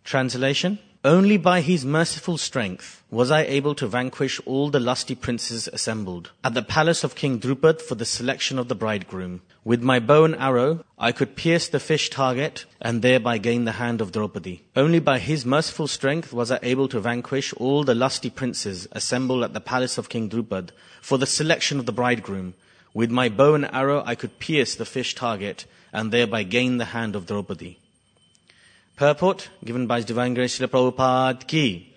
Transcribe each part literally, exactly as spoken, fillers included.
Translation: Only by his merciful strength was I able to vanquish all the lusty princes assembled at the palace of King Drupad for the selection of the bridegroom. With my bow and arrow, I could pierce the fish target and thereby gain the hand of Draupadi. Only by his merciful strength was I able to vanquish all the lusty princes assembled at the palace of King Drupad for the selection of the bridegroom. With my bow and arrow, I could pierce the fish target and thereby gain the hand of Draupadi. Purport given by His Divine Grace Srila Prabhupada ki.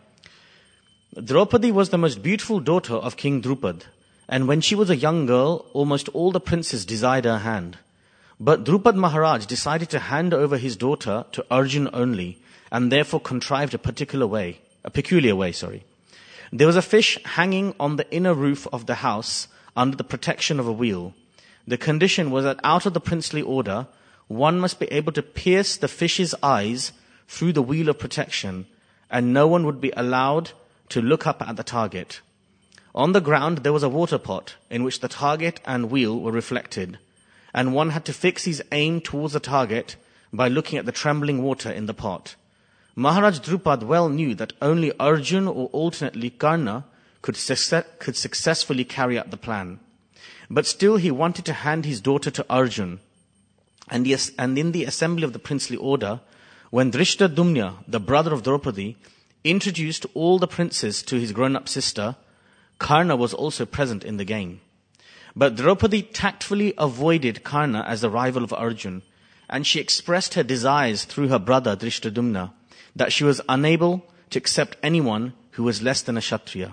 Draupadi was the most beautiful daughter of King Drupad, and when she was a young girl, almost all the princes desired her hand. But Drupad Maharaj decided to hand over his daughter to Arjun only, and therefore contrived a particular way, a peculiar way, sorry. There was a fish hanging on the inner roof of the house under the protection of a wheel. The condition was that out of the princely order, one must be able to pierce the fish's eyes through the wheel of protection, and no one would be allowed to look up at the target. On the ground, there was a water pot in which the target and wheel were reflected, and one had to fix his aim towards the target by looking at the trembling water in the pot. Maharaj Drupad well knew that only Arjun or alternately Karna could, success- could successfully carry out the plan. But still he wanted to hand his daughter to Arjun. And, the, and in the assembly of the princely order, when Drishtadumna, the brother of Draupadi, introduced all the princes to his grown-up sister, Karna was also present in the game. But Draupadi tactfully avoided Karna as the rival of Arjun, and she expressed her desires through her brother Drishtadumna that she was unable to accept anyone who was less than a Kshatriya.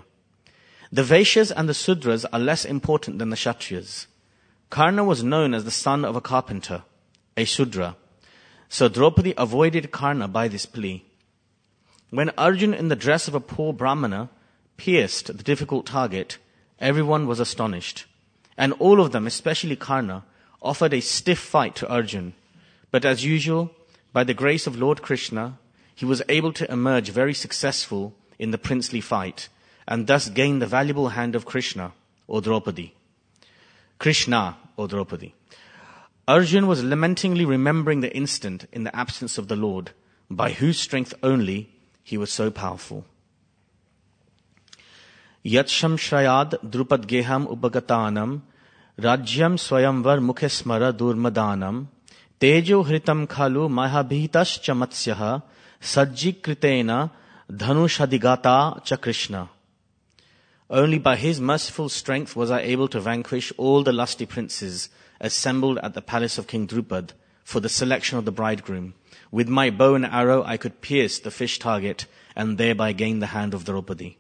The Vaishyas and the Sudras are less important than the Kshatriyas. Karna was known as the son of a carpenter, a Sudra. So Draupadi avoided Karna by this plea. When Arjun, in the dress of a poor Brahmana, pierced the difficult target, everyone was astonished. And all of them, especially Karna, offered a stiff fight to Arjun. But as usual, by the grace of Lord Krishna, he was able to emerge very successful in the princely fight, and thus gain the valuable hand of Krishna, or Draupadi. Krishna, or Draupadi. Arjun was lamentingly remembering the instant in the absence of the Lord, by whose strength only he was so powerful. Yat shamshrayad Drupad geham upagatanam rajyam swayamvar mukhe smara durmadanam tejo hritam khalu mahabhitas chamatsyaha sajjikritena dhanushadhigata cha Krishna. Only by his merciful strength was I able to vanquish all the lusty princes assembled at the palace of King Drupad for the selection of the bridegroom. With my bow and arrow I could pierce the fish target and thereby gain the hand of Draupadi.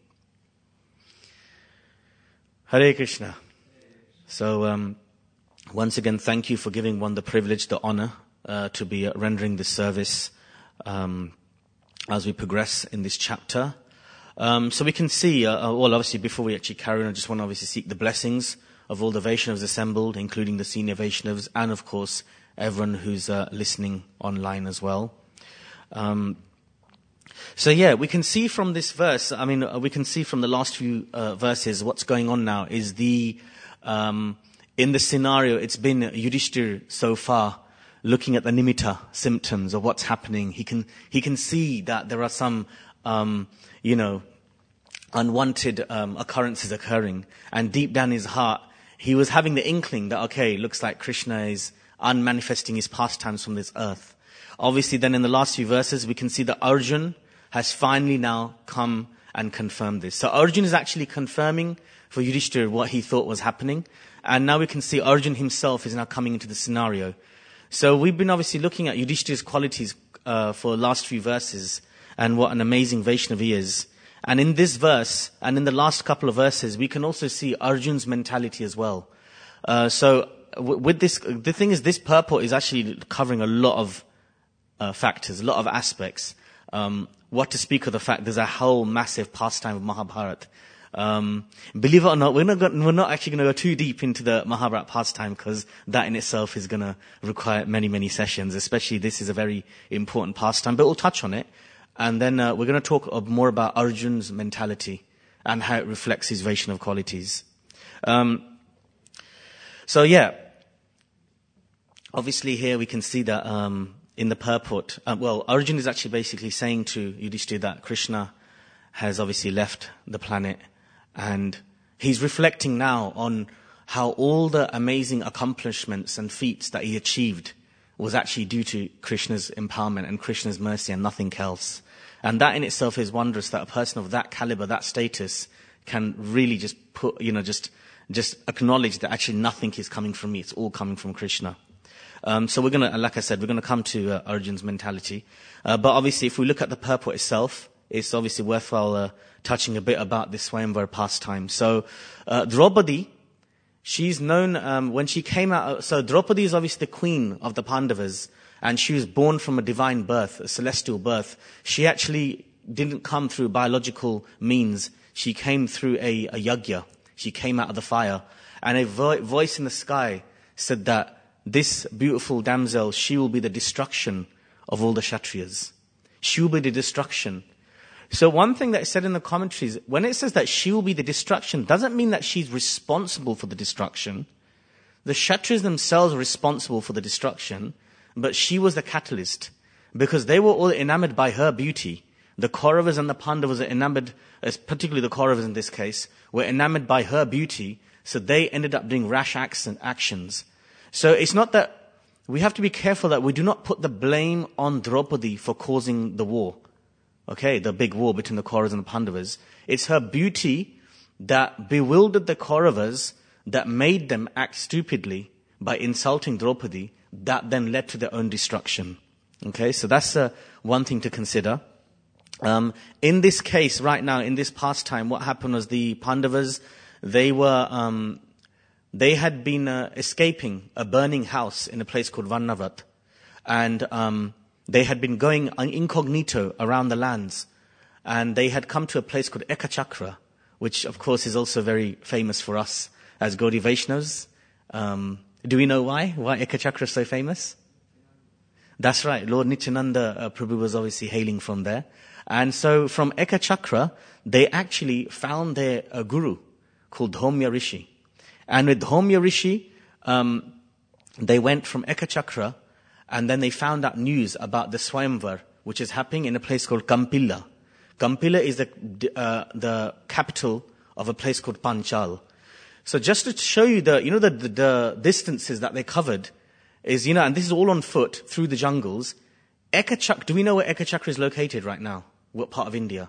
Hare Krishna. So um, once again, thank you for giving one the privilege, the honor uh, to be uh, rendering this service um, as we progress in this chapter. Um, so we can see, uh, well, obviously, before we actually carry on, I just want to obviously seek the blessings of all the Vaishnavas assembled, including the senior Vaishnavas, and of course, everyone who's uh, listening online as well. Um, so yeah, we can see from this verse, I mean, uh, we can see from the last few uh, verses, what's going on now is the, um, in the scenario, it's been Yudhishthir so far, looking at the nimitta symptoms of what's happening. He can, he can see that there are some, um, you know, unwanted um, occurrences occurring. And deep down in his heart, he was having the inkling that, okay, looks like Krishna is unmanifesting his pastimes from this earth. Obviously, then in the last few verses, we can see that Arjun has finally now come and confirmed this. So Arjun is actually confirming for Yudhishthira what he thought was happening. And now we can see Arjun himself is now coming into the scenario. So we've been obviously looking at Yudhishthira's qualities uh, for the last few verses, and what an amazing Vaishnav he is. And in this verse, and in the last couple of verses, we can also see Arjun's mentality as well. Uh, so w- with this, the thing is, this purport is actually covering a lot of uh, factors, a lot of aspects. Um, what to speak of the fact there's a whole massive pastime of Mahabharata. Um, believe it or not, we're not, go- we're not actually going to go too deep into the Mahabharata pastime, because that in itself is going to require many, many sessions, especially this is a very important pastime, but we'll touch on it. And then uh, we're going to talk more about Arjun's mentality and how it reflects his Vaishnav qualities. Um, so yeah, obviously here we can see that um, in the purport, uh, well, Arjuna is actually basically saying to Yudhishthira that Krishna has obviously left the planet, and he's reflecting now on how all the amazing accomplishments and feats that he achieved was actually due to Krishna's empowerment and Krishna's mercy and nothing else. And that in itself is wondrous, that a person of that caliber, that status, can really just put, you know, just just acknowledge that actually nothing is coming from me. It's all coming from Krishna. Um, so we're going to, like I said, we're going to come to uh, Arjun's mentality. Uh, but obviously, if we look at the purport itself, it's obviously worthwhile uh, touching a bit about this Swayamvar pastime. So uh, Draupadi, she's known, um, when she came out, so Draupadi is obviously the queen of the Pandavas, and she was born from a divine birth, a celestial birth. She actually didn't come through biological means. She came through a, a yagya. She came out of the fire. And a vo- voice in the sky said that this beautiful damsel, she will be the destruction of all the Kshatriyas. She will be the destruction. So one thing that is said in the commentaries, when it says that she will be the destruction, doesn't mean that she's responsible for the destruction. The Kshatriyas themselves are responsible for the destruction, but she was the catalyst, because they were all enamored by her beauty. The Kauravas and the Pandavas are enamored, particularly the Kauravas in this case, were enamored by her beauty, so they ended up doing rash acts and actions. So it's not that, we have to be careful that we do not put the blame on Draupadi for causing the war. Okay, the big war between the Kauravas and the Pandavas. It's her beauty that bewildered the Kauravas, that made them act stupidly by insulting Draupadi, that then led to their own destruction. Okay, so that's uh, one thing to consider. Um, in this case, right now, in this pastime, what happened was the Pandavas, they were, um, they had been uh, escaping a burning house in a place called Varnavat. And um, they had been going incognito around the lands. And they had come to a place called Ekachakra, which of course is also very famous for us as Gaudiya Vaishnavas. Um, do we know why? Why Ekachakra is so famous? That's right. Lord Nityananda uh, Prabhu was obviously hailing from there. And so from Ekachakra, they actually found their uh, guru called Dhaumya Rishi. And with Dhaumya Rishi, um, they went from Ekachakra, and then they found out news about the Swayamvar, which is happening in a place called Kampila. Kampila is the, uh, the capital of a place called Panchal. So just to show you the, you know, the, the, the distances that they covered is, you know, and this is all on foot through the jungles. Ekachakra, do we know where Ekachakra is located right now? What part of India?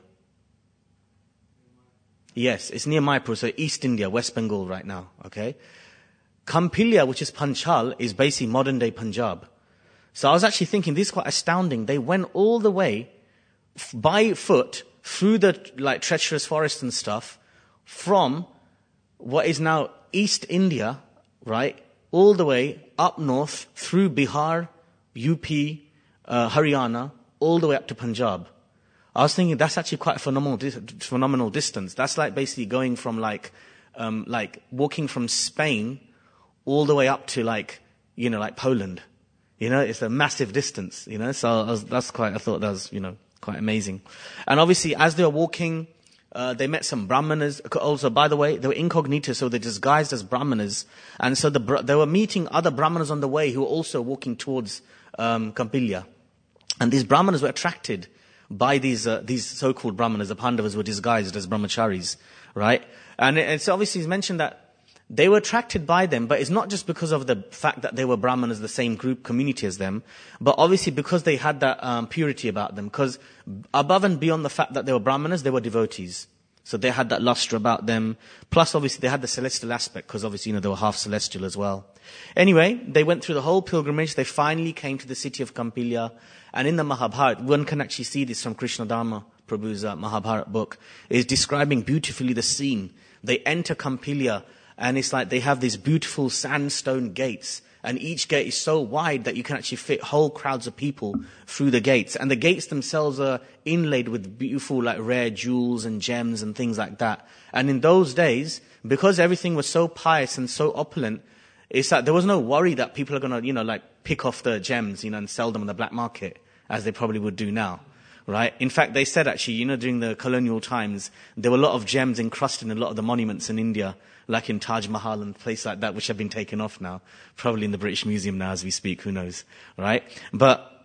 Yes, it's near Mayapur, so East India, West Bengal right now, okay? Kampilia, which is Panchal, is basically modern day Punjab. So I was actually thinking, this is quite astounding. They went all the way f- by foot through the like treacherous forest and stuff from what is now East India, right, all the way up north through Bihar, U P, uh, Haryana, all the way up to Punjab. I was thinking that's actually quite a phenomenal, phenomenal distance. That's like basically going from like, um, like walking from Spain all the way up to like, you know, like Poland. You know, it's a massive distance, you know, so I was, that's quite, I thought that was, you know, quite amazing. And obviously as they were walking, uh, they met some Brahmanas. Also, by the way, they were incognito, so they disguised as Brahmanas. And so the, they were meeting other Brahmanas on the way who were also walking towards, um, Kampilya. And these Brahmanas were attracted by these uh, these so-called Brahmanas. The Pandavas were disguised as brahmacharis, right? And it's obviously it's mentioned that they were attracted by them, but it's not just because of the fact that they were Brahmanas, the same group, community as them, but obviously because they had that um, purity about them. Because above and beyond the fact that they were Brahmanas, they were devotees. So they had that luster about them. Plus, obviously, they had the celestial aspect, because obviously, you know, they were half celestial as well. Anyway, they went through the whole pilgrimage. They finally came to the city of Kampilya. And in the Mahabharata, one can actually see this from Krishna Dharma Prabhu's uh, Mahabharata book, is describing beautifully the scene. They enter Kampilya, and it's like they have these beautiful sandstone gates. And each gate is so wide that you can actually fit whole crowds of people through the gates. And the gates themselves are inlaid with beautiful, like, rare jewels and gems and things like that. And in those days, because everything was so pious and so opulent, it's like there was no worry that people are going to, you know, like, pick off the gems, you know, and sell them on the black market, as they probably would do now. Right? In fact, they said actually, you know, during the colonial times, there were a lot of gems encrusted in a lot of the monuments in India, like in Taj Mahal and places like that, which have been taken off now. Probably in the British Museum now as we speak, who knows, right? But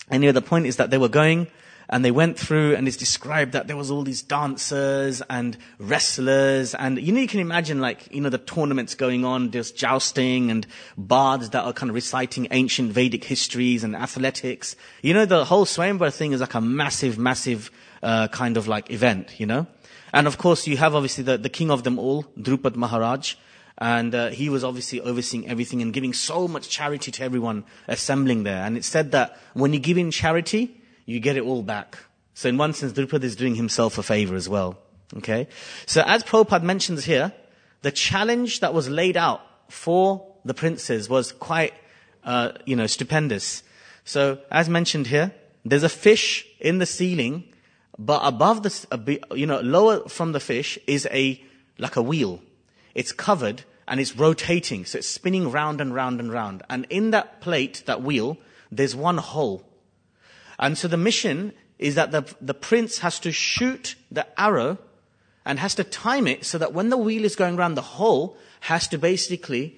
Anyway, the point is that they were going and they went through, and it's described that there was all these dancers and wrestlers, and you know, you can imagine like, you know, the tournaments going on, there's jousting and bards that are kind of reciting ancient Vedic histories and athletics. You know, the whole Swayamvar thing is like a massive, massive uh, kind of like event, you know. And of course, you have obviously the, the king of them all, Drupad Maharaj, and uh, he was obviously overseeing everything and giving so much charity to everyone assembling there. And it's said that when you give in charity, you get it all back. So in one sense, Drupad is doing himself a favor as well. Okay? So as Prabhupada mentions here, the challenge that was laid out for the princes was quite, uh, you know, stupendous. So as mentioned here, there's a fish in the ceiling, but above the, you know, lower from the fish is a, like a wheel. It's covered and it's rotating. So it's spinning round and round and round. And in that plate, that wheel, there's one hole. And so the mission is that the, the prince has to shoot the arrow and has to time it so that when the wheel is going around, the hole has to basically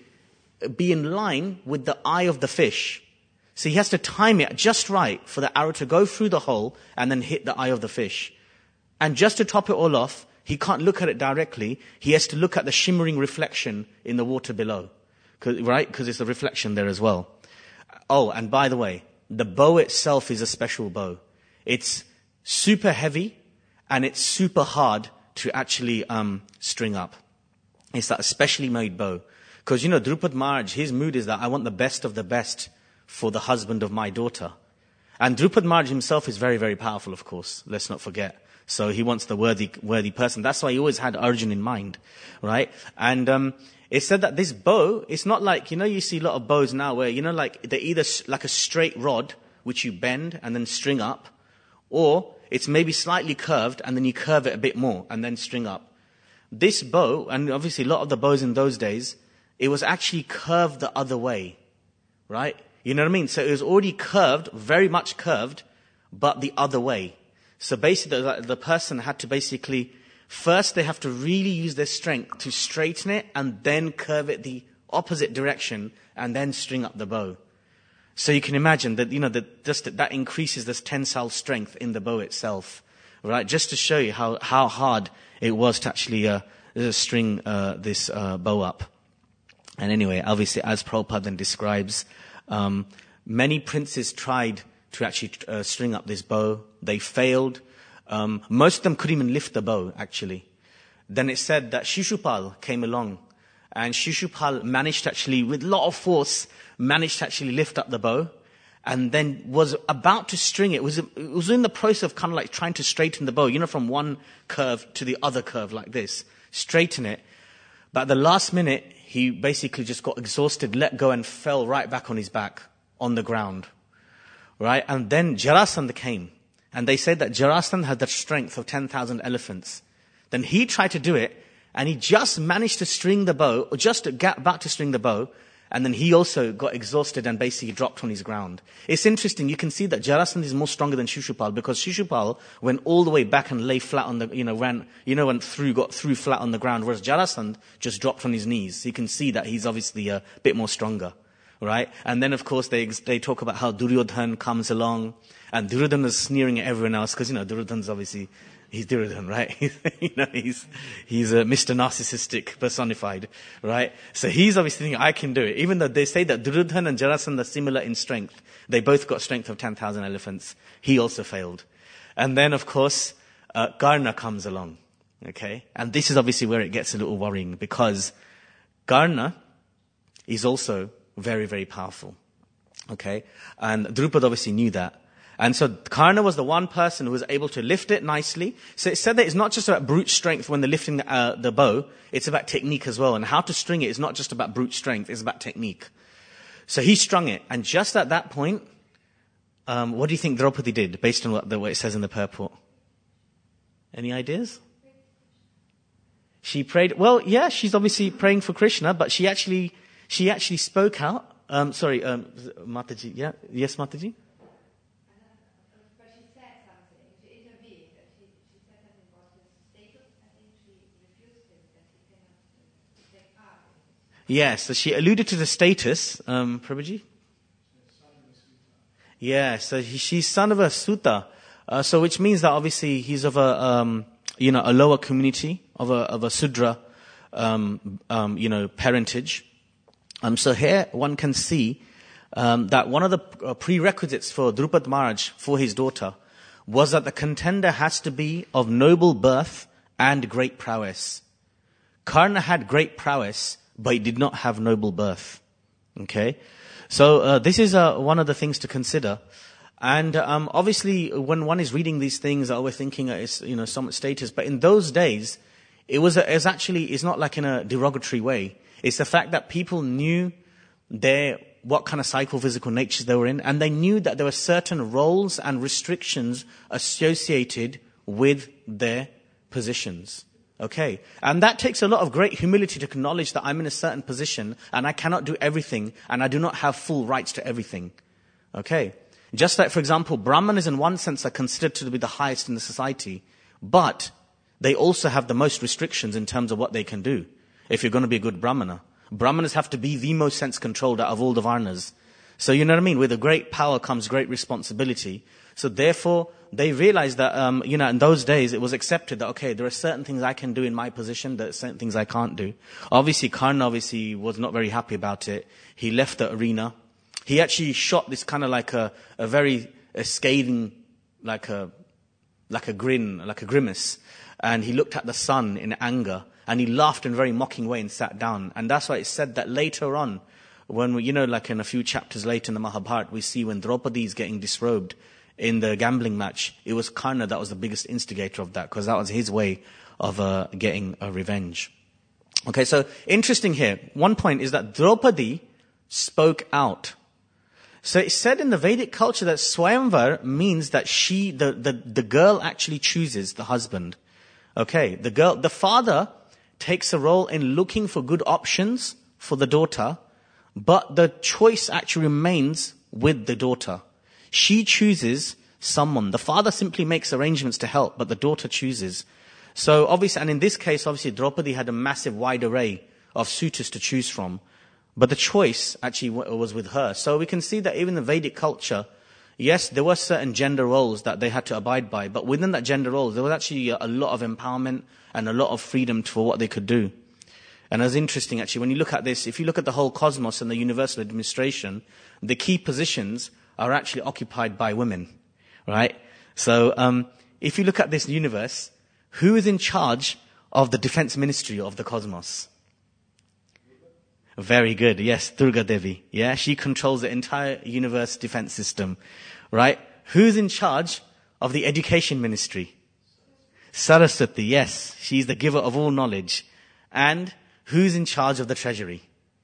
be in line with the eye of the fish. So he has to time it just right for the arrow to go through the hole and then hit the eye of the fish. And just to top it all off, he can't look at it directly. He has to look at the shimmering reflection in the water below. Cause, right? Because it's the reflection there as well. Oh, and by the way, the bow itself is a special bow. It's super heavy and it's super hard to actually um, string up. It's that specially made bow. Because, you know, Drupad Maharaj, his mood is that I want the best of the best for the husband of my daughter. And Drupad Maharaj himself is very, very powerful, of course. Let's not forget. So he wants the worthy, worthy person. That's why he always had Arjun in mind, right? And um, it said that this bow, it's not like, you know, you see a lot of bows now where, you know, like they're either like a straight rod, which you bend and then string up, or it's maybe slightly curved and then you curve it a bit more and then string up. This bow, and obviously a lot of the bows in those days, it was actually curved the other way, right? You know what I mean? So it was already curved, very much curved, but the other way. So basically the, the person had to basically, first they have to really use their strength to straighten it and then curve it the opposite direction and then string up the bow. So you can imagine that, you know, that just that increases this tensile strength in the bow itself, right? Just to show you how, how hard it was to actually uh, string uh, this uh, bow up. And anyway, obviously, as Prabhupada then describes, um, many princes tried to actually uh, string up this bow. They failed. Um, most of them couldn't even lift the bow, actually. Then it said that Shishupal came along, and Shishupal managed to actually, with a lot of force, managed to actually lift up the bow, and then was about to string it. It was, it was in the process of kind of like trying to straighten the bow, you know, from one curve to the other curve like this, straighten it. But at the last minute, he basically just got exhausted, let go, and fell right back on his back on the ground. Right? And then Jarasandha came. And they said that Jarasandha had the strength of ten thousand elephants. Then he tried to do it, and he just managed to string the bow, or just to get back to string the bow, and then he also got exhausted and basically dropped on his ground. It's interesting, you can see that Jarasandha is more stronger than Shishupal, because Shishupal went all the way back and lay flat on the, you know, ran, you know, went through, got through flat on the ground, whereas Jarasandha just dropped on his knees. So you can see that he's obviously a bit more stronger. Right? And then, of course, they they talk about how Duryodhan comes along, and Duryodhan is sneering at everyone else, because, you know, Duryodhan's obviously, he's Duryodhan, right? you know, he's, he's a Mister Narcissistic personified, right? So he's obviously thinking, I can do it. Even though they say that Duryodhan and Jarasandha are similar in strength, they both got strength of ten thousand elephants. He also failed. And then, of course, uh, Karna comes along, okay? And this is obviously where it gets a little worrying, because Karna is also very, very powerful. Okay? And Drupad obviously knew that. And so Karna was the one person who was able to lift it nicely. So it said that it's not just about brute strength when they're lifting the, uh, the bow, it's about technique as well. And how to string it is not just about brute strength, it's about technique. So he strung it. And just at that point, um, what do you think Draupadi did, based on what, the, what it says in the purport? Any ideas? She prayed, well, yeah, she's obviously praying for Krishna, but she actually... She actually spoke out. Um, sorry, um, Mataji. Yeah, yes, Mataji. But she said something. She intervened. She, she said something about his status. I think she refused him that he cannot take part. Yes, so she alluded to the status. Um, Prabhuji. Yeah, so he, she's son of a Sutta, uh, so which means that obviously he's of a, um, you know, a lower community, of a, of a Sudra, um, um, you know, parentage. Um, so here one can see um, that one of the uh, prerequisites for Drupad Maharaj for his daughter was that the contender has to be of noble birth and great prowess. Karna had great prowess, but he did not have noble birth. Okay, so uh, this is uh, one of the things to consider. And um, obviously, when one is reading these things, we're thinking it's, you know, some status. But in those days, it was, a, it's actually, it's not like in a derogatory way. It's the fact that people knew their, what kind of psychophysical natures they were in, and they knew that there were certain roles and restrictions associated with their positions. Okay. And that takes a lot of great humility to acknowledge that I'm in a certain position and I cannot do everything and I do not have full rights to everything. Okay. Just like, for example, Brahmanas in one sense are considered to be the highest in the society, but they also have the most restrictions in terms of what they can do. If you're going to be a good Brahmana, Brahmanas have to be the most sense controlled out of all the Varnas. So you know what I mean? With a great power comes great responsibility. So therefore, they realized that, um, you know, in those days it was accepted that, okay, there are certain things I can do in my position, there are certain things I can't do. Obviously, Karna obviously was not very happy about it. He left the arena. He actually shot this kind of like a, a very a scathing, like a, like a grin, like a grimace. And he looked at the sun in anger. And he laughed in a very mocking way and sat down. And that's why it's said that later on, when we, you know, like in a few chapters later in the Mahabharata, we see when Draupadi is getting disrobed in the gambling match, it was Karna that was the biggest instigator of that, because that was his way of uh, getting a revenge. Okay, so interesting here. One point is that Draupadi spoke out. So it's said in the Vedic culture that Swayamvar means that she, the, the, the girl actually chooses the husband. Okay, the girl, the father takes a role in looking for good options for the daughter, but the choice actually remains with the daughter. She chooses someone. The father simply makes arrangements to help, but the daughter chooses. So obviously, and in this case, obviously, Draupadi had a massive wide array of suitors to choose from, but the choice actually was with her. So we can see that even in the Vedic culture, yes, there were certain gender roles that they had to abide by, but within that gender roles, there was actually a lot of empowerment and a lot of freedom for what they could do. And it's interesting, actually, when you look at this, if you look at the whole cosmos and the universal administration, the key positions are actually occupied by women, right? So um, if you look at this universe, who is in charge of the defense ministry of the cosmos? Very good. Yes, Durga Devi. Yeah, she controls the entire universe defense system, right? Who's in charge of the education ministry? Saraswati. Yes, she's the giver of all knowledge. And who's in charge of the treasury?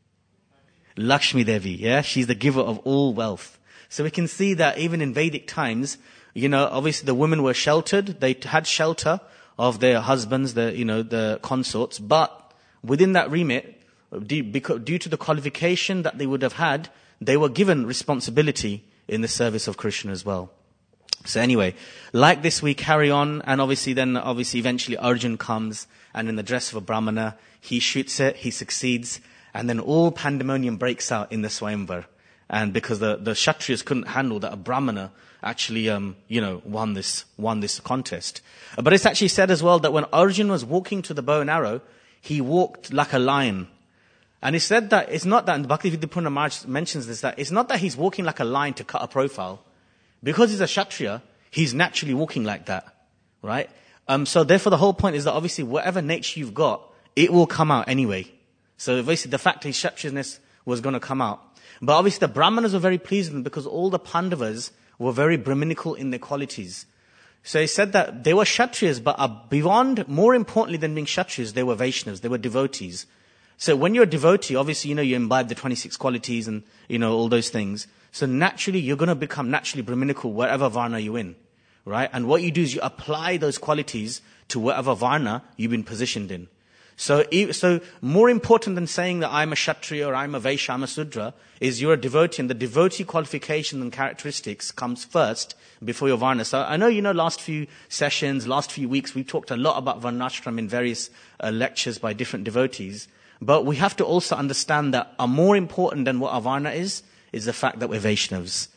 Lakshmi Devi. Yeah, she's the giver of all wealth. So we can see that even in Vedic times, you know, obviously the women were sheltered. They had shelter of their husbands, the, you know, the consorts. But within that remit, due, because, due to the qualification that they would have had, they were given responsibility in the service of Krishna as well. So anyway, like this we carry on, and obviously then, obviously eventually Arjun comes, and in the dress of a Brahmana, he shoots it, he succeeds, and then all pandemonium breaks out in the Swayamvar. And because the, the Kshatriyas couldn't handle that a Brahmana actually, um, you know, won this, won this contest. But it's actually said as well that when Arjun was walking to the bow and arrow, he walked like a lion. And it's said that it's not that, and Bhaktivedanta Purana Maharaj mentions this, that it's not that he's walking like a lion to cut a profile. Because he's a Kshatriya, he's naturally walking like that, right? Um, so therefore the whole point is that obviously whatever nature you've got, it will come out anyway. So basically the fact his Kshatriyasness was going to come out. But obviously the Brahmanas were very pleased with him because all the Pandavas were very Brahminical in their qualities. So he said that they were Kshatriyas, but uh, beyond, more importantly than being Kshatriyas, they were Vaishnavas, they were devotees. So when you're a devotee, obviously, you know, you imbibe the twenty-six qualities and, you know, all those things. So naturally, you're going to become naturally Brahminical wherever Varna you're in, right? And what you do is you apply those qualities to whatever Varna you've been positioned in. So, so more important than saying that I'm a Kshatriya or I'm a Vaishya, I'm a Sudra, is you're a devotee, and the devotee qualification and characteristics comes first before your Varna. So I know, you know, last few sessions, last few weeks, we've talked a lot about Varnashram in various uh, lectures by different devotees. But we have to also understand that uh, more important than what our Varna is, is the fact that we're Vaishnavas.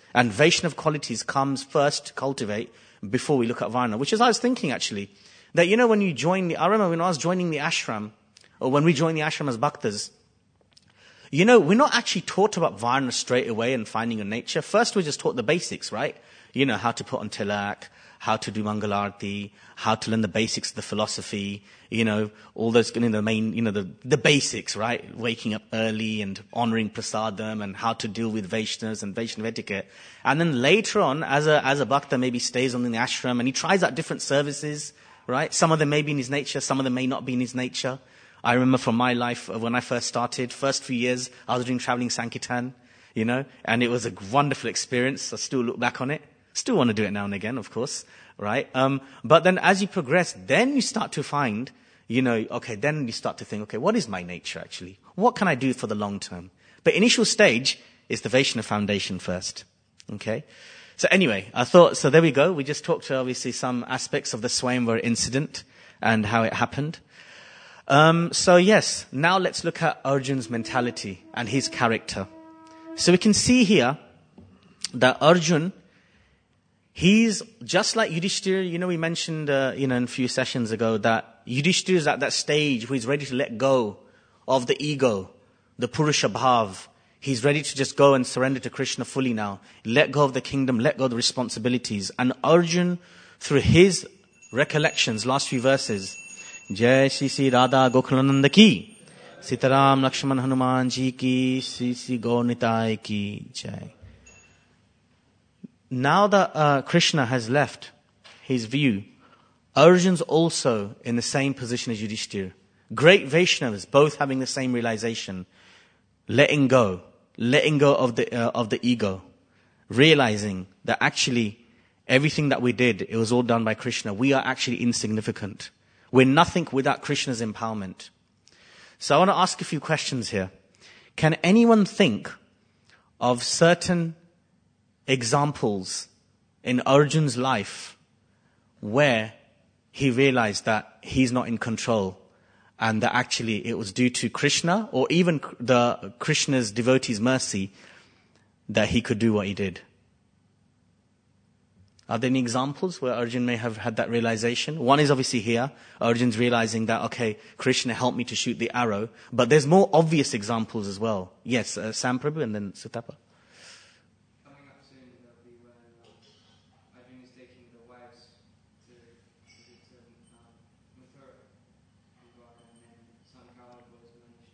And Vaishnav qualities comes first to cultivate before we look at Varna. Which is, I was thinking actually, that you know when you join the, I remember when I was joining the ashram, or when we joined the ashram as bhaktas, you know, we're not actually taught about Varna straight away and finding your nature. First we're just taught the basics, right? You know, how to put on tilak, how to do Mangalarti, how to learn the basics of the philosophy, you know, all those, you know, the main, you know, the, the basics, right? Waking up early and honoring prasadam and how to deal with Vaishnavas and Vaishnav etiquette. And then later on, as a, as a bhakta maybe stays on in the ashram and he tries out different services, right? Some of them may be in his nature, some of them may not be in his nature. I remember from my life, when I first started, first few years, I was doing traveling Sankirtan, you know, and it was a wonderful experience. I still look back on it. Still want to do it now and again, of course, right? Um, but then as you progress, then you start to find, you know, okay, then you start to think, okay, what is my nature actually? What can I do for the long term? But initial stage is the Vaishnava foundation first, okay? So anyway, I thought, so there we go. We just talked to obviously some aspects of the Swayamvara incident and how it happened. Um, so yes, now let's look at Arjun's mentality and his character. So we can see here that Arjun, he's just like Yudhishthira. You know, we mentioned, uh, you know, in a few sessions ago that Yudhishthira is at that stage where he's ready to let go of the ego, the Purusha Bhav. He's ready to just go and surrender to Krishna fully now. Let go of the kingdom, let go of the responsibilities. And Arjun, through his recollections, last few verses, Jai Shri Shri Radha Gokulananda ki, Sitaram Lakshman Hanuman ji ki, Shri Shri Gaur Nitai ki Jai. Now that uh, Krishna has left his view, Arjun's also in the same position as Yudhishthira. Great Vaishnavas, both having the same realization, letting go, letting go of the uh, of the ego, realizing that actually everything that we did, it was all done by Krishna. We are actually insignificant. We're nothing without Krishna's empowerment. So I want to ask a few questions here. Can anyone think of certain examples in Arjun's life where he realized that he's not in control and that actually it was due to Krishna or even the Krishna's devotees' mercy that he could do what he did? Are there any examples where Arjun may have had that realization? One is obviously here. Arjun's realizing that, okay, Krishna helped me to shoot the arrow. But there's more obvious examples as well. Yes, uh, Sam Prabhu and then Sutapa. Coming up soon will be when uh, Arjun is taking the wives to visit um, Mathura and Dwarka, and then some Kauravas managed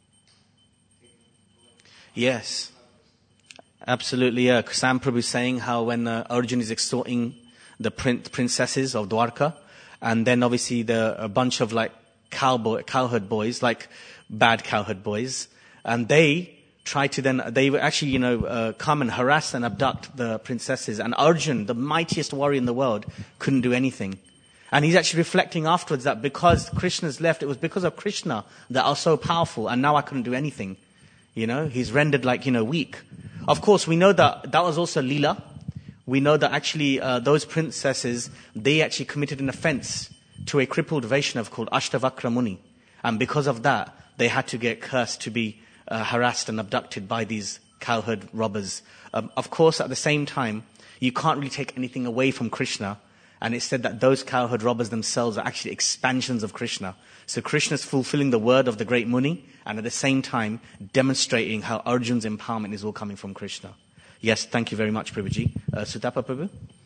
to take them away. Yes. Absolutely, yeah. Sam Prabhu saying how when uh, Arjun is extorting the prin- princesses of Dwarka, and then obviously the a bunch of like cowboy, cowherd boys, like bad cowherd boys, and they try to then, they would actually, you know, uh, come and harass and abduct the princesses, and Arjun, the mightiest warrior in the world, couldn't do anything. And he's actually reflecting afterwards that because Krishna's left, it was because of Krishna that I was so powerful, and now I couldn't do anything. You know, he's rendered like, you know, weak. Of course, we know that that was also Leela. We know that actually uh, those princesses, they actually committed an offense to a crippled Vaishnav called Ashtavakra Muni. And because of that, they had to get cursed to be uh, harassed and abducted by these cowherd robbers. Um, of course, at the same time, you can't really take anything away from Krishna. And it's said that those cowherd robbers themselves are actually expansions of Krishna. So Krishna's fulfilling the word of the great Muni, and at the same time demonstrating how Arjun's empowerment is all coming from Krishna. Yes, thank you very much, Prabhuji. Uh, Sutapa Prabhu?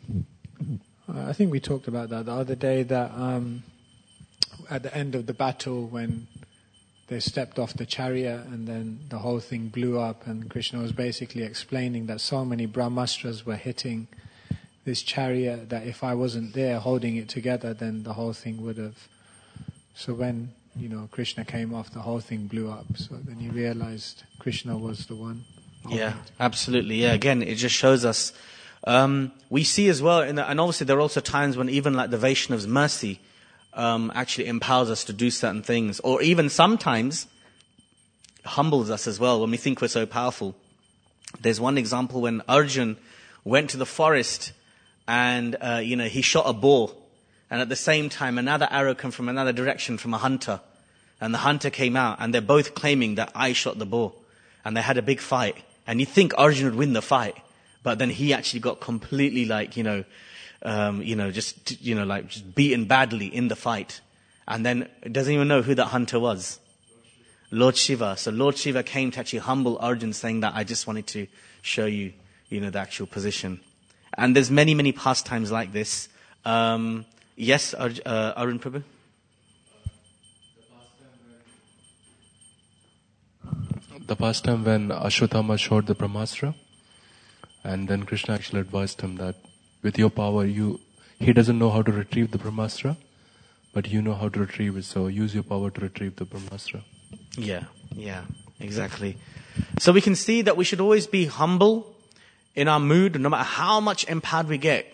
I think we talked about that the other day, that um, at the end of the battle when they stepped off the chariot and then the whole thing blew up, and Krishna was basically explaining that so many Brahmastras were hitting this chariot that if I wasn't there holding it together, then the whole thing would have... So when, you know, Krishna came off, the whole thing blew up. So then he realized Krishna was the one. Yeah, absolutely. Yeah, again, it just shows us. Um, we see as well, in the, and obviously there are also times when even like the Vaishnav's mercy um, actually empowers us to do certain things, or even sometimes humbles us as well when we think we're so powerful. There's one example when Arjun went to the forest and, uh, you know, he shot a boar. And at the same time, another arrow came from another direction from a hunter. And the hunter came out, and they're both claiming that I shot the boar. And they had a big fight. And you think Arjun would win the fight. But then he actually got completely like, you know, um, you know, just, you know, like just beaten badly in the fight. And then doesn't even know who that hunter was. Lord Shiva. So Lord Shiva came to actually humble Arjun, saying that I just wanted to show you, you know, the actual position. And there's many, many pastimes like this. Um, yes, Arj- uh, Arun Prabhu? The pastime when Ashwatthama showed the Brahmastra, and then Krishna actually advised him that with your power, you he doesn't know how to retrieve the Brahmastra, but you know how to retrieve it, so use your power to retrieve the Brahmastra. Yeah, yeah, exactly. So we can see that we should always be humble in our mood, no matter how much empowered we get.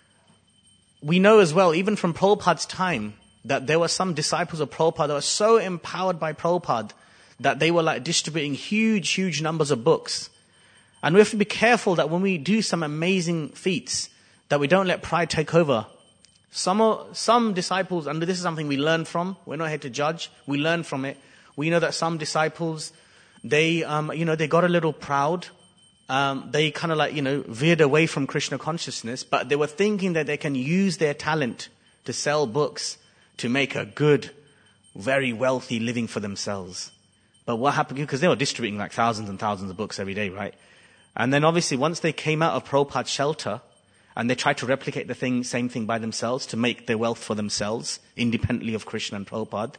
We know as well, even from Prabhupada's time, that there were some disciples of Prabhupada that were so empowered by Prabhupada that they were like distributing huge, huge numbers of books. And we have to be careful that when we do some amazing feats, that we don't let pride take over. Some are, some disciples, and this is something we learn from, we're not here to judge, we learn from it. We know that some disciples, they, um, you know, they got a little proud. Um, they kind of like, you know, veered away from Krishna consciousness, but they were thinking that they can use their talent to sell books to make a good, very wealthy living for themselves. But what happened? Because they were distributing like thousands and thousands of books every day, right? And then obviously once they came out of Prabhupada's shelter and they tried to replicate the thing, same thing by themselves to make their wealth for themselves, independently of Krishna and Prabhupada,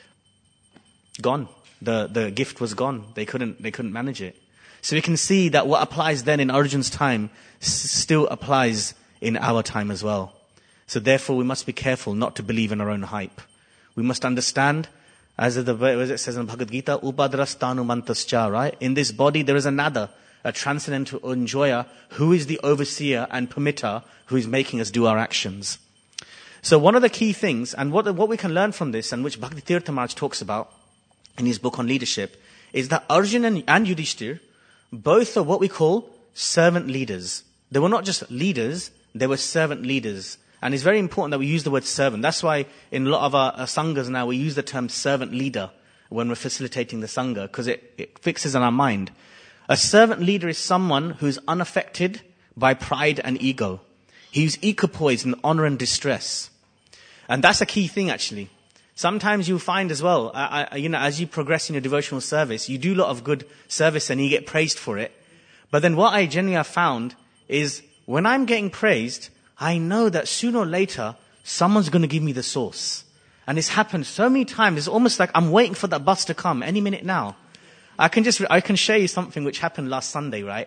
gone. The, the gift was gone. They couldn't, they couldn't manage it. So we can see that what applies then in Arjun's time s- still applies in our time as well. So therefore we must be careful not to believe in our own hype. We must understand, as the, as it says in Bhagavad Gita, upadrastanu mantascha, right? In this body there is another, a transcendental enjoyer, who is the overseer and permitter, who is making us do our actions. So one of the key things, and what, what we can learn from this, and which Bhakti Tirtha Maharaj talks about in his book on leadership, is that Arjuna and, and Yudhishthir, both are what we call servant leaders. They were not just leaders, they were servant leaders. And it's very important that we use the word servant. That's why in a lot of our, our sanghas now we use the term servant leader when we're facilitating the sangha, because it, it fixes in our mind. A servant leader is someone who's unaffected by pride and ego. He's equipoised in honor and distress. And that's a key thing actually. Sometimes you find as well, uh, uh, you know, as you progress in your devotional service, you do a lot of good service and you get praised for it. But then what I genuinely have found is when I'm getting praised, I know that sooner or later, someone's going to give me the source. And it's happened so many times. It's almost like I'm waiting for that bus to come any minute now. I can just, I can share you something which happened last Sunday, right?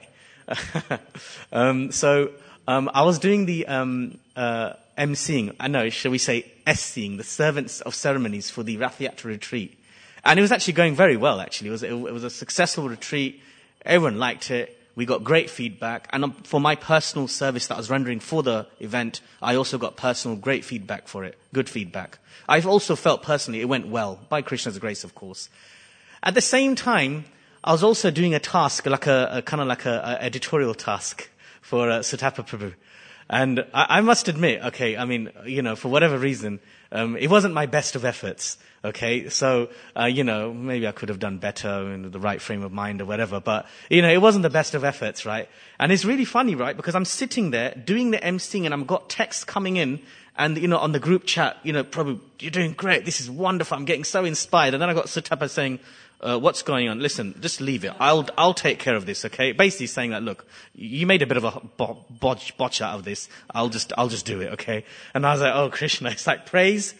um, so, um, I was doing the, um, uh, emceeing, I know, shall we say SCing, the servants of ceremonies for the Rath Yatra retreat. And it was actually going very well, actually. It was, it was a successful retreat. Everyone liked it. We got great feedback. And for my personal service that I was rendering for the event, I also got personal great feedback for it. Good feedback. I've also felt personally it went well, by Krishna's grace, of course. At the same time, I was also doing a task, like a, a kind of like a, a editorial task for uh, Sutapa Prabhu. And I, I must admit, okay, I mean, you know, for whatever reason, um, it wasn't my best of efforts, okay? So, uh, you know, maybe I could have done better in the right frame of mind or whatever, but, you know, it wasn't the best of efforts, right? And it's really funny, right? Because I'm sitting there doing the emceeing and I've got texts coming in and, you know, on the group chat, you know, probably, you're doing great, this is wonderful, I'm getting so inspired. And then I got Sutapa saying, Uh, what's going on? Listen, just leave it. I'll, I'll take care of this, okay? Basically saying that, look, you made a bit of a bo- botch, botch out of this. I'll just, I'll just do it, okay? And I was like, oh, Krishna, it's like praise,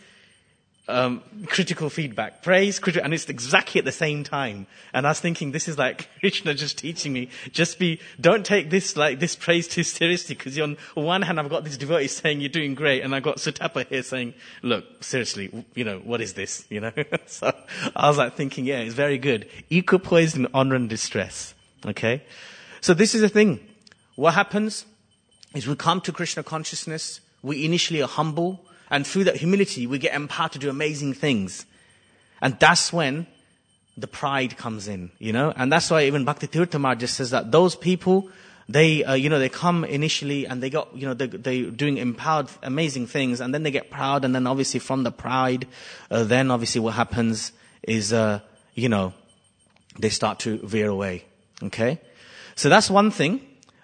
um, critical feedback, praise, critical, and it's exactly at the same time. And I was thinking, this is like Krishna just teaching me, just be, don't take this, like, this praise too seriously, because on one hand, I've got this devotee saying you're doing great, and I've got Sutapa here saying, look, seriously, you know, what is this, you know? So I was like thinking, yeah, it's very good. Equipoised in honor and distress, okay? So this is the thing. What happens is we come to Krishna consciousness, we initially are humble, and through that humility, we get empowered to do amazing things. And that's when the pride comes in, you know? And that's why even Bhakti Tirtha Maharaj just says that those people, they, uh, you know, they come initially and they got, you know, they, they're doing empowered, amazing things, and then they get proud, and then obviously from the pride, uh, then obviously what happens is, uh, you know, they start to veer away, okay? So that's one thing.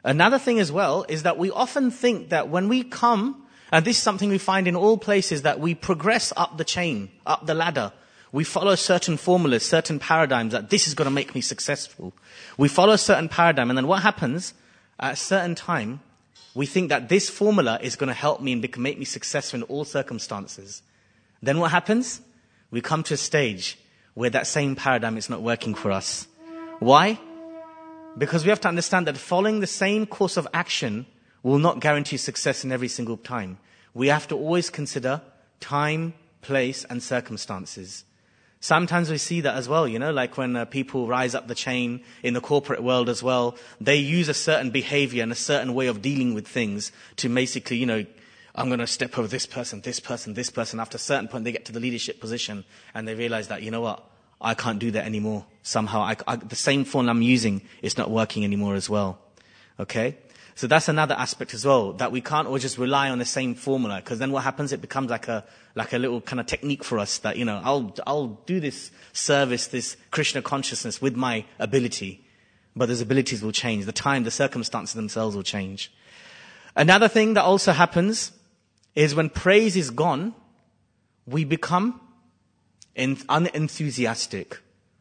Another thing as well is that we often think that when we come, and this is something we find in all places, that we progress up the chain, up the ladder. We follow certain formulas, certain paradigms, that this is going to make me successful. We follow a certain paradigm, and then what happens, at a certain time, we think that this formula is going to help me and bec- make me successful in all circumstances. Then what happens? We come to a stage where that same paradigm is not working for us. Why? Because we have to understand that following the same course of action will not guarantee success in every single time. We have to always consider time, place, and circumstances. Sometimes we see that as well, you know, like when uh, people rise up the chain in the corporate world as well, they use a certain behavior and a certain way of dealing with things to basically, you know, I'm going to step over this person, this person, this person. After a certain point, they get to the leadership position and they realize that, you know what, I can't do that anymore. Somehow, I, I, the same phone I'm using is not working anymore as well. Okay? So that's another aspect as well, that we can't always just rely on the same formula, because then what happens, it becomes like a like a little kind of technique for us that, you know, I'll I'll do this service, this Krishna consciousness with my ability, but those abilities will change. The time, the circumstances themselves will change. Another thing that also happens is when praise is gone, we become in, unenthusiastic.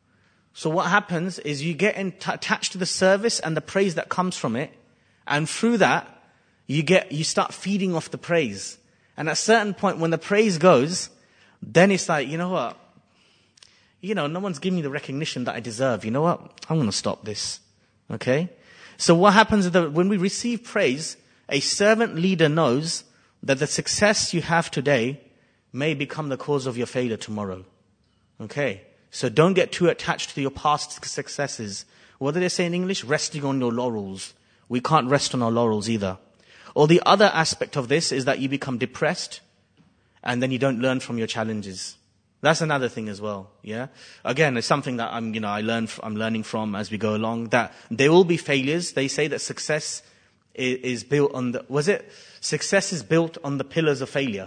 So what happens is you get in t- attached to the service and the praise that comes from it, and through that, you get, you start feeding off the praise. And at a certain point, when the praise goes, then it's like, you know what? You know, no one's giving me the recognition that I deserve. You know what? I'm going to stop this. Okay? So what happens is that when we receive praise, a servant leader knows that the success you have today may become the cause of your failure tomorrow. Okay? So don't get too attached to your past successes. What do they say in English? Resting on your laurels. We can't rest on our laurels either. Or the other aspect of this is that you become depressed and then you don't learn from your challenges. That's another thing as well, yeah? Again, it's something that I'm, you know, I learn, I'm learning from as we go along, that there will be failures. They say that success is, is built on the, was it? Success is built on the pillars of failure.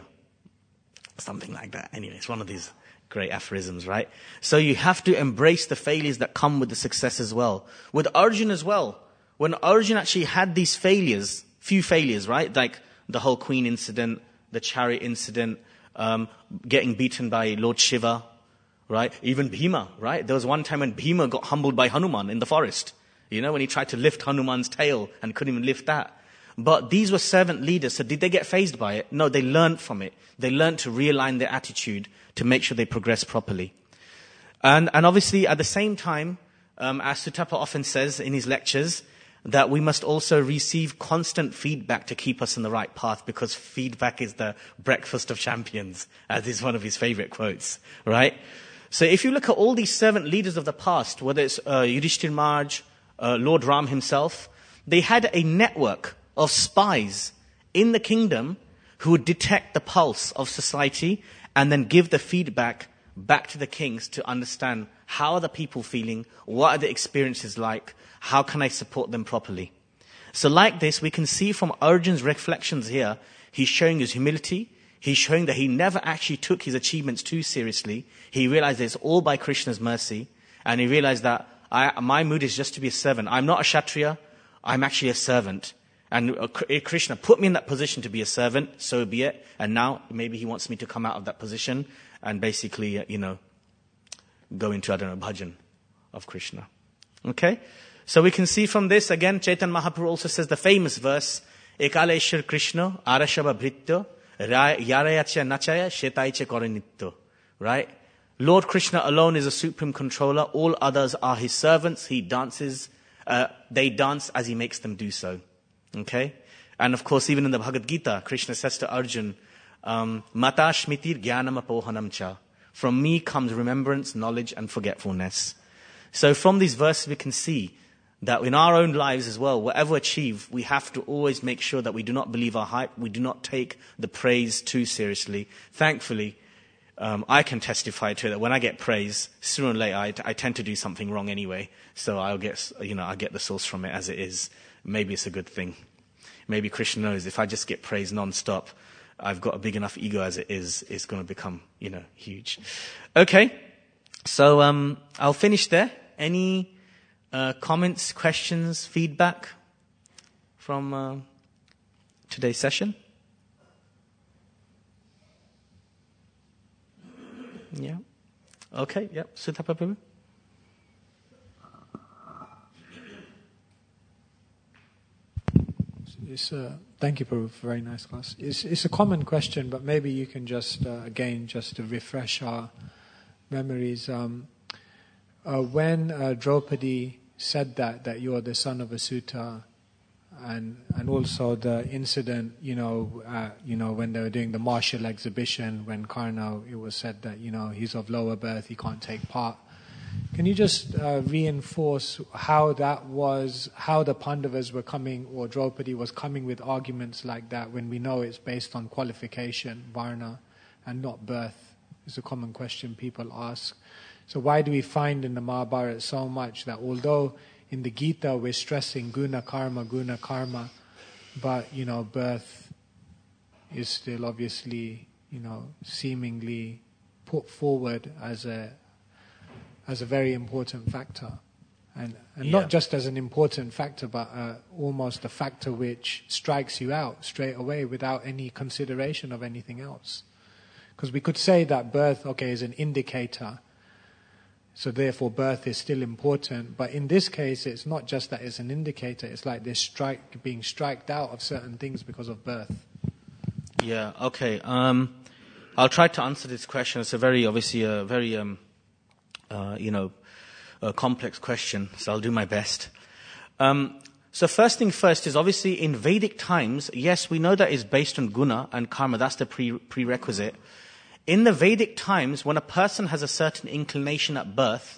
Something like that. Anyway, it's one of these great aphorisms, right? So you have to embrace the failures that come with the success as well. With Arjun as well. When Arjun actually had these failures, few failures, right? Like the whole Queen incident, the chariot incident, um, getting beaten by Lord Shiva, right? Even Bhima, right? There was one time when Bhima got humbled by Hanuman in the forest. You know, when he tried to lift Hanuman's tail and couldn't even lift that. But these were servant leaders, so did they get fazed by it? No, they learned from it. They learned to realign their attitude to make sure they progress properly. And, and obviously, at the same time, um, as Sutapa often says in his lectures, that we must also receive constant feedback to keep us on the right path, because feedback is the breakfast of champions, as is one of his favorite quotes, right? So if you look at all these servant leaders of the past, whether it's uh, Yudhishthir Maharaj, uh, Lord Ram himself, they had a network of spies in the kingdom who would detect the pulse of society and then give the feedback back to the kings to understand how are the people feeling, what are the experiences like, how can I support them properly. So like this, we can see from Arjun's reflections here, he's showing his humility, he's showing that he never actually took his achievements too seriously. He realized it's all by Krishna's mercy, and he realized that I, my mood is just to be a servant. I'm not a Kshatriya, I'm actually a servant. And Krishna put me in that position to be a servant, so be it. And now maybe he wants me to come out of that position and basically, you know, go into, I don't know, bhajan of Krishna. Okay? So we can see from this, again, Chaitanya Mahaprabhu also says the famous verse, Ekaleshwar Krishna, Arashava Bhritya, Yarayachya Nachaya, Shetaiche Koranitya. Right? Lord Krishna alone is a supreme controller. All others are his servants. He dances, uh, they dance as he makes them do so. Okay? And of course, even in the Bhagavad Gita, Krishna says to Arjun, um, Mata Shmitir Jnanam Apohanam Cha. From me comes remembrance, knowledge, and forgetfulness. So from these verses, we can see that in our own lives as well, whatever we achieve, we have to always make sure that we do not believe our hype, we do not take the praise too seriously. Thankfully, um, I can testify to it that when I get praise, sooner or later, I, I tend to do something wrong anyway. So I'll get, you know, I get the source from it as it is. Maybe it's a good thing. Maybe Krishna knows if I just get praise non-stop, I've got a big enough ego as it is, it's going to become, you know, huge. Okay. So, um, I'll finish there. Any, uh, comments, questions, feedback? from uh, today's session? Yeah. Okay, yep. Sutapa Prabhu? It's a, thank you, Prabhu, for a very nice class. It's, it's a common question, but maybe you can just, uh, again, just to refresh our memories. Um, uh, when uh, Draupadi said that, that you're the son of a Suta, and and also the incident, you know, uh, you know, when they were doing the martial exhibition, when Karna, it was said that, you know, he's of lower birth, he can't take part. Can you just uh, reinforce how that was, how the Pandavas were coming, or Draupadi was coming with arguments like that when we know it's based on qualification, varna, and not birth? It's a common question people ask. So why do we find in the Mahabharata so much that although in the Gita we're stressing guna karma, guna karma, but, you know, birth is still obviously, you know, seemingly put forward as a as a very important factor, and, and Yeah. not just as an important factor, but uh, almost a factor which strikes you out straight away without any consideration of anything else. Because we could say that birth, okay, is an indicator, so therefore birth is still important, but in this case it's not just that it's an indicator, it's like they're strike, being striked out of certain things because of birth. Yeah, okay. Um, I'll try to answer this question. It's a very, obviously, a very... Um, Uh, you know, a complex question, so I'll do my best. Um, so first thing first is obviously in Vedic times, yes, we know that it's based on guna and karma, that's the pre- prerequisite. In the Vedic times, when a person has a certain inclination at birth,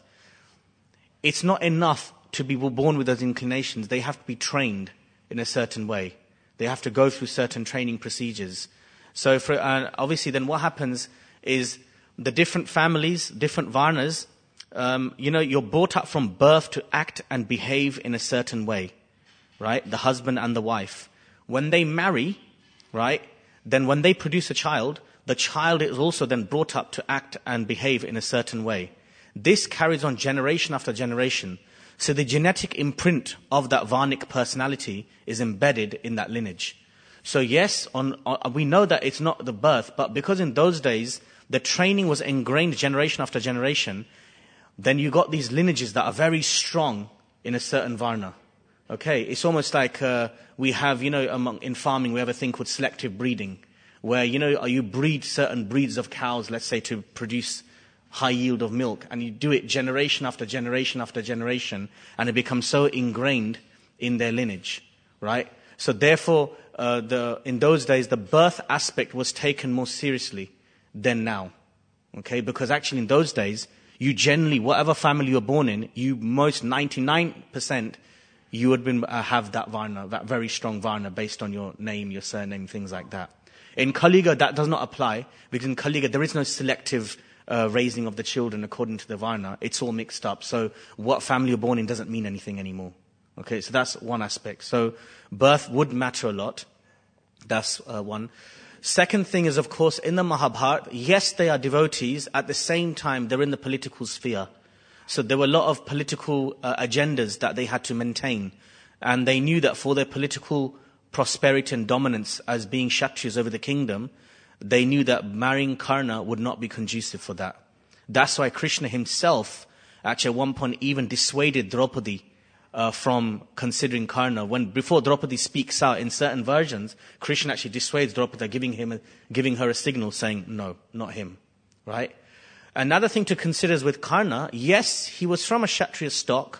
it's not enough to be born with those inclinations. They have to be trained in a certain way. They have to go through certain training procedures. So for, uh, obviously then what happens is the different families, different varnas, Um, you know, you're brought up from birth to act and behave in a certain way, right? The husband and the wife. When they marry, right, then when they produce a child, the child is also then brought up to act and behave in a certain way. This carries on generation after generation. So the genetic imprint of that Varnic personality is embedded in that lineage. So yes, on, on, we know that it's not the birth, but because in those days, the training was ingrained generation after generation, then you got these lineages that are very strong in a certain varna. Okay, it's almost like uh, we have, you know, among, in farming we have a thing called selective breeding, where, you know, you breed certain breeds of cows, let's say, to produce high yield of milk, and you do it generation after generation after generation, and it becomes so ingrained in their lineage, right? So therefore, uh, the in those days, the birth aspect was taken more seriously than now, okay? Because actually in those days, you generally, whatever family you're born in, you most ninety-nine percent, you would been, uh, have that varna, that very strong varna based on your name, your surname, things like that. In Kaliga, that does not apply, because in Kaliga, there is no selective uh, raising of the children according to the varna. It's all mixed up. So what family you're born in doesn't mean anything anymore. Okay, so that's one aspect. So birth would matter a lot. That's uh, one. Second thing is, of course, in the Mahabharata, yes, they are devotees. At the same time, they're in the political sphere. So there were a lot of political uh, agendas that they had to maintain. And they knew that for their political prosperity and dominance as being Kshatriyas over the kingdom, they knew that marrying Karna would not be conducive for that. That's why Krishna himself, actually at one point, even dissuaded Draupadi Uh, from considering Karna. When before Draupadi speaks out in certain versions, Krishna actually dissuades Draupadi, giving him, a, giving her a signal saying, no, not him, right? Another thing to consider is with Karna, yes, he was from a Kshatriya stock.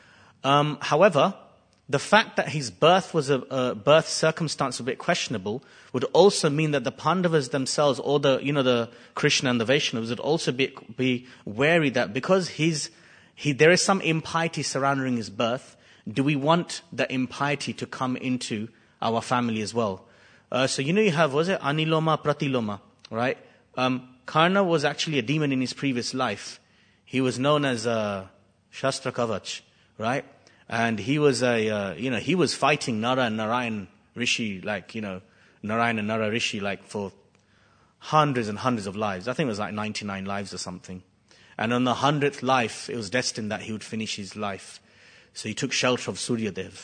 Um, however, the fact that his birth was a, a birth circumstance a bit questionable would also mean that the Pandavas themselves, or the, you know, the Krishna and the Vaishnavas would also be, be wary that because his He, there is some impiety surrounding his birth. Do we want the impiety to come into our family as well? Uh, so you know you have, was it Aniloma, Pratiloma, right? Um, Karna was actually a demon in his previous life. He was known as uh, Shastra Kavach, right? And he was a, uh, you know, he was fighting Nara and Narayan Rishi, like, you know, Narayan and Nara Rishi, like for hundreds and hundreds of lives. I think it was like ninety-nine lives or something. And on the hundredth life, it was destined that he would finish his life. So he took shelter of Suryadev.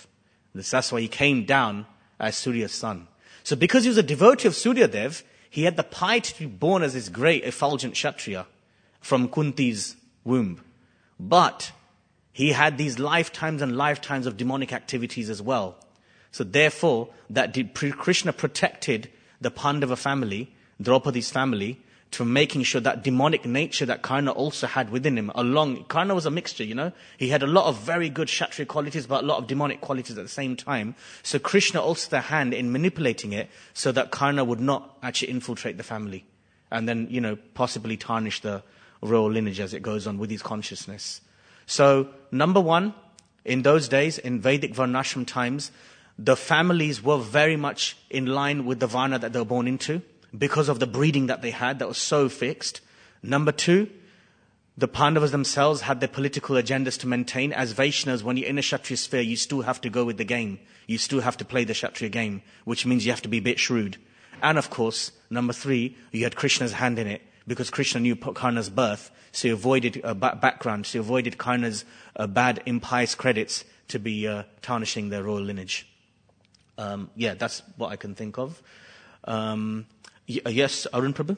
That's why he came down as Surya's son. So because he was a devotee of Suryadev, he had the piety to be born as this great effulgent Kshatriya from Kunti's womb. But he had these lifetimes and lifetimes of demonic activities as well. So therefore, that Krishna protected the Pandava family, Draupadi's family, to making sure that demonic nature that Karna also had within him, along, Karna was a mixture, you know. He had a lot of very good Kshatriya qualities, but a lot of demonic qualities at the same time. So Krishna also had a hand in manipulating it so that Karna would not actually infiltrate the family. And then, you know, possibly tarnish the royal lineage as it goes on with his consciousness. So, number one, in those days, in Vedic Varnashram times, the families were very much in line with the Varna that they were born into, because of the breeding that they had that was so fixed. Number two, the Pandavas themselves had their political agendas to maintain. As Vaishnavas, when you're in a Kshatriya sphere, you still have to go with the game. You still have to play the Kshatriya game, which means you have to be a bit shrewd. And of course, number three, you had Krishna's hand in it, because Krishna knew Karna's birth, so he avoided uh, ba- background, so he avoided Karna's uh, bad, impious credits to be uh, tarnishing their royal lineage. Um, yeah, that's what I can think of. Um, y- yes, Arun Prabhu?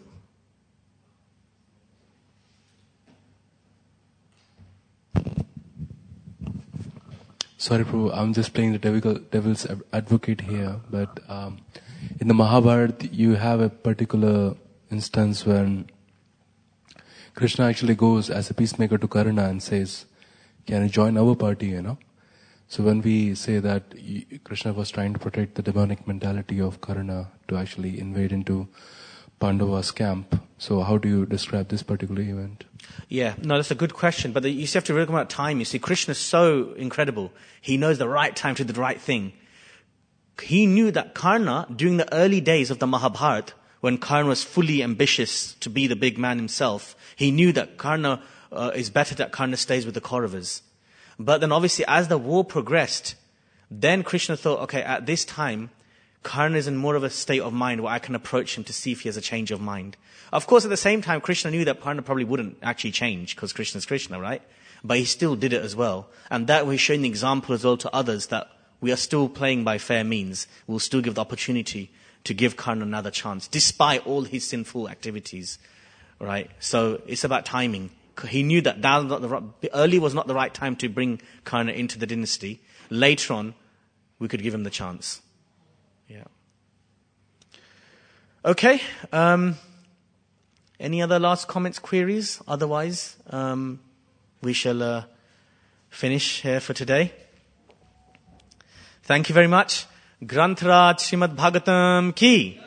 Sorry, Prabhu, I'm just playing the devil, devil's advocate here, but um, in the Mahabharata, you have a particular instance when Krishna actually goes as a peacemaker to Karna and says, can you join our party, you know? So when we say that Krishna was trying to protect the demonic mentality of Karna to actually invade into Pandava's camp, so how do you describe this particular event? Yeah, no, that's a good question. But the, you have to remember about time. You see, Krishna is so incredible. He knows the right time to do the right thing. He knew that Karna, during the early days of the Mahabharata, when Karna was fully ambitious to be the big man himself, he knew that Karna uh, is better that Karna stays with the Kauravas. But then obviously as the war progressed, then Krishna thought, okay, at this time, Karna is in more of a state of mind where I can approach him to see if he has a change of mind. Of course, at the same time, Krishna knew that Karna probably wouldn't actually change because Krishna is Krishna, right? But he still did it as well. And that way he's showing the example as well to others that we are still playing by fair means. We'll still give the opportunity to give Karna another chance, despite all his sinful activities, right? So it's about timing. He knew that now not the right, early was not the right time to bring Karna into the dynasty. Later on, we could give him the chance. Yeah. Okay. Um, any other last comments, queries? Otherwise, um, we shall uh, finish here for today. Thank you very much. Granth Raj Srimad Bhagavatam ki.